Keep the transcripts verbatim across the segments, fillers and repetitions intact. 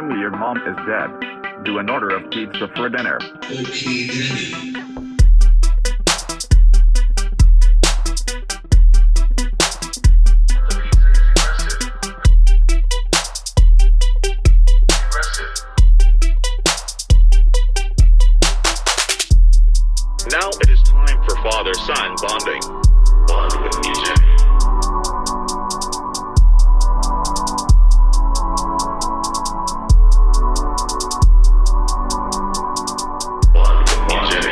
me your mom is dead. Do an order of pizza for dinner. Okay, then. Now it is time for father-son bonding. Bond with music. Bond with music.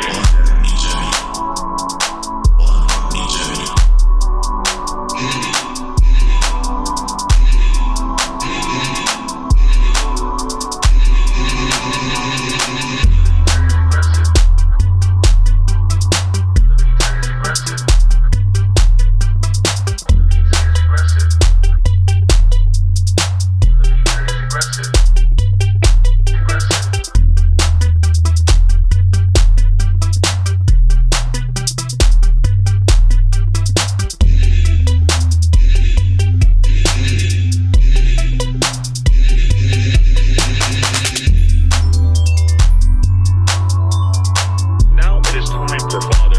Now it is time for father.